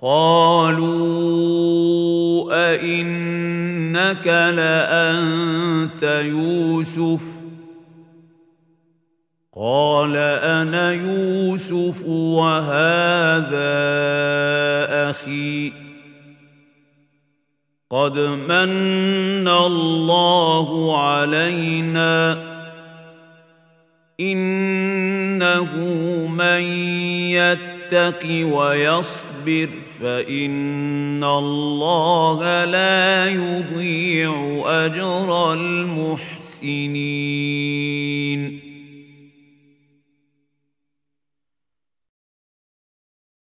قالوا أئنك لأنت يوسف قال أنا يوسف وهذا أخي قد من الله علينا إنه من يتق ويصبر فإن الله لا يضيع أجر المحسنين.